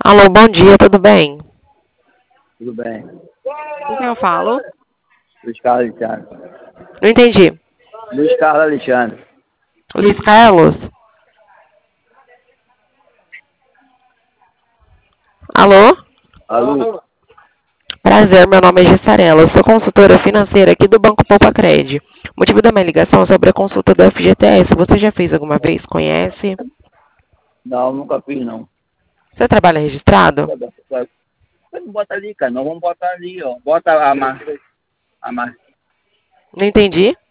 Alô, bom dia, tudo bem? Tudo bem. Com quem eu falo? Luiz Carlos Alexandre. Não entendi. Luiz Carlos Alexandre. Luiz Carlos? Alô? Alô? Prazer, meu nome é Gessarela, eu sou consultora financeira aqui do Banco Poupa Cred. O motivo da minha ligação é sobre a consulta do FGTS. Você já fez alguma vez? Conhece? Não, nunca fiz, não. Você trabalha registrado? Bota ali, cara. Nós vamos botar ali, ó. Bota a marca. Não entendi.